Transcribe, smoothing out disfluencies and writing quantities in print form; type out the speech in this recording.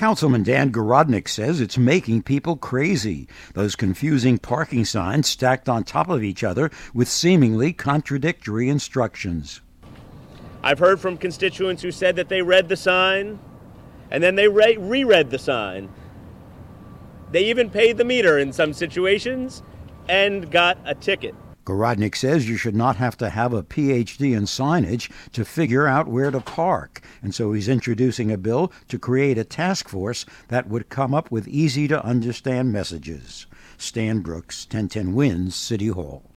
Councilman Dan Garodnick says it's making people crazy. Those confusing parking signs stacked on top of each other with seemingly contradictory instructions. I've heard from constituents who said that they read the sign and then they reread the sign. They even paid the meter in some situations and got a ticket. Garodnick says you should not have to have a PhD in signage to figure out where to park, and so he's introducing a bill to create a task force that would come up with easy-to-understand messages. Stan Brooks, 1010 Wins, City Hall.